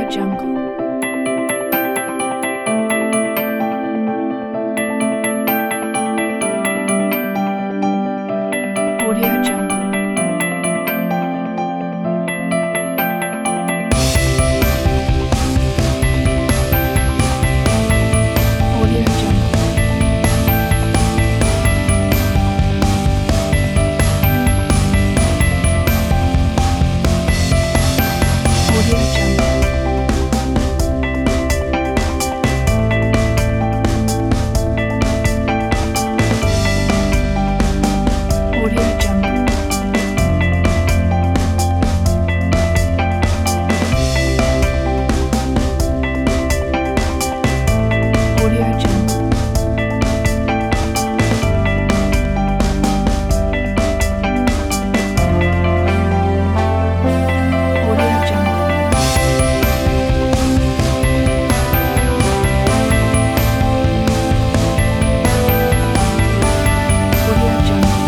Jungle. Audio Jungle. Audio Jungle. Audio Jungle. Audio Jungle. Audio Jungle. Audio Jungle. Audio Jungle.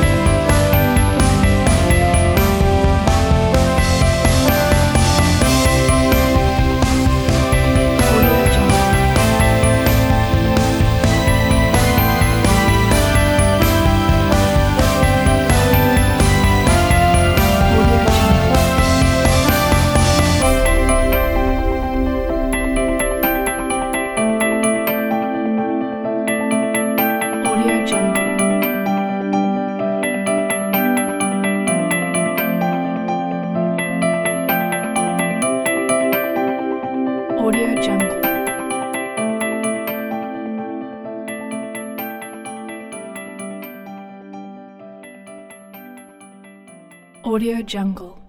Audio Jungle. Audio Jungle. Audio Jungle. Audio Jungle. Audio Jungle.